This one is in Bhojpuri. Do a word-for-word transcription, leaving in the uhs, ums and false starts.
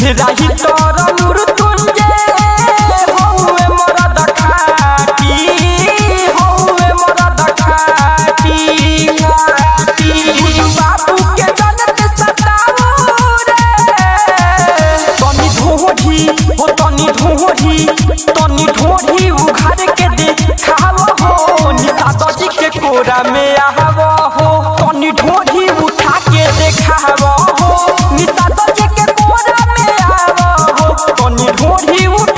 राही तोर मृत्युंजय हौवे मरद खाटी हौवे मरद खाटी बाबू के जनत सताओ रे तनी ढोढ़ी हो तनी ढोढ़ी तनी ढोढ़ी उघार के देखाव हो निशा जी के कोरा में आव हो तनी ढोढ़ी उठा के देखाव हो निशा जी के कोरा में आव हो तनी ढोढ़ी